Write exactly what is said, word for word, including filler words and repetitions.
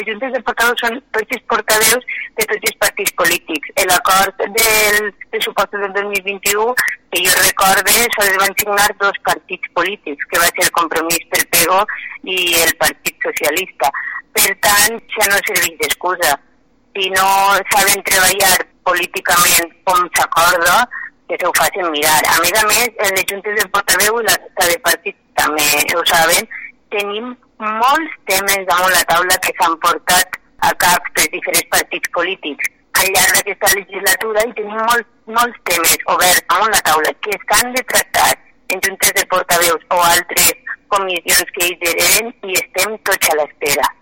Les juntes de portaveus són tots els portaveus de tots els partits polítics. L'acord del pressupost del dos mil vint-i-u, que jo recorde, sols van signar dos partits polítics, que va ser el Compromís pel Pego i el Partit Socialista. Per tant, ja no serveix d'excusa. Si no saben treballar políticament com s'acorda, que se ho facin mirar. A més a més, en les juntes de portaveu i la resta de partits també ho saben, tenim molts temes damunt la taula que s'han portat a cap per diferents partits polítics al llarg d'aquesta legislatura i tenim molts, molts temes oberts damunt la taula que s'han de tractar en juntes de portaveus o altres comissions que ells hereden i estem tots a l'espera.